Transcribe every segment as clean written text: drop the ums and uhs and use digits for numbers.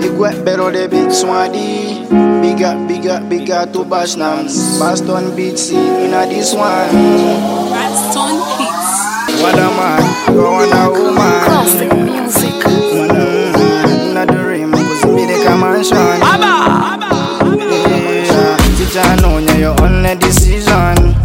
Pero the big swaddy. Bigger to Bashnam. Baston beat see in this one. Braxton Kids. What a man, go on a woman. Classic music. Not the rim, cause me the mansion. Yeah, teacher know your only decision.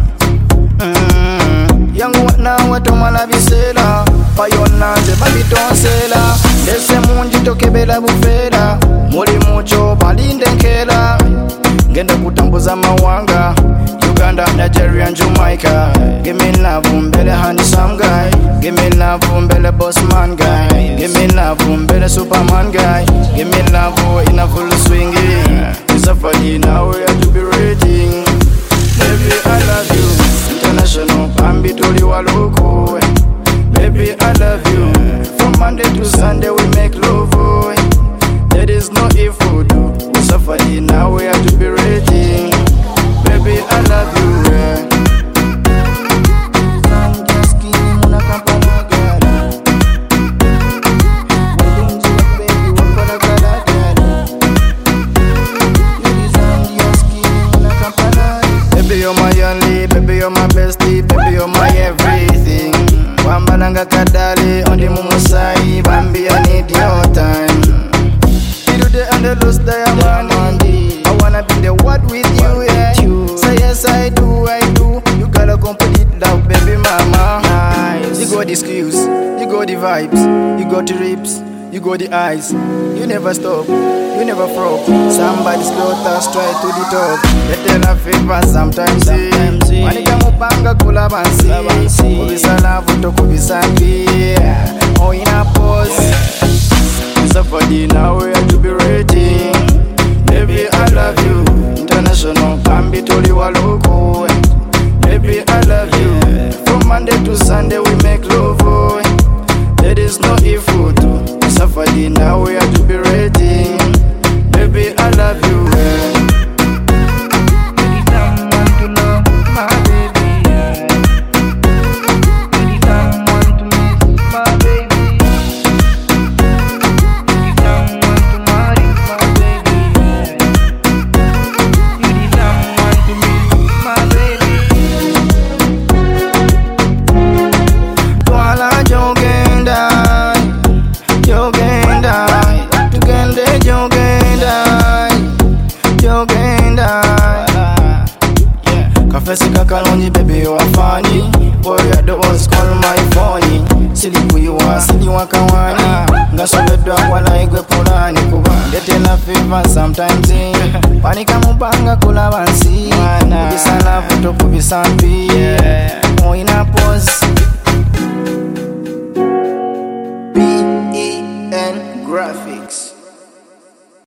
Young what now, what to malabisela. Payona, the baby don't sell her. Dese munji toke bela bufera. Muli mucho balinde nkela. Ngenda kutambuza mawanga. Uganda, Nigeria and Jamaica. Give me love, umbele handsome guy. Give me love, umbele boss man guy. Give me love, umbele Superman guy. Give me love, in a full swinging. It's a funny now we have to be rating. Baby, I love you. International, Bambi Tuli Waloko. Baby, I love you. From Monday to Sunday we make love. There is no if we do. It's a funny now we have to be rating. Baby, I love you. Baby, you're my only, baby, you're my bestie, baby, you're my everything. Wambananga kadali, on the mumusai, Bambi, I need your time. You do the and the lost diamond. I wanna be the what with you, yeah. Say yes, I do. You got a complete love, baby mama. Nice. You got the skills, you got the vibes, you got the rips, you got the eyes. You never stop, you never flop. Somebody's got us straight to the top. They tell a favor sometimes. Manika mupanga kula bansi. Kubisa love to kubisa mpi. Oh in a pose. It's a funny now we have to be rating. Baby I love you. International Bambi Tuli Waloko. Baby I love you. From Monday to Sunday we make love. There is no if we do. It's a funny now we have to be rating. Baby I love you. Kafesika kalonji baby you are funny. Boy at the ones call my phone. Silly who you are, silly wakawani. Ngasoledwa wala igwe pulani kuba. Dete na fever sometimes. Panika mubanga kula bansi. Kubisa love to kubisa mpi.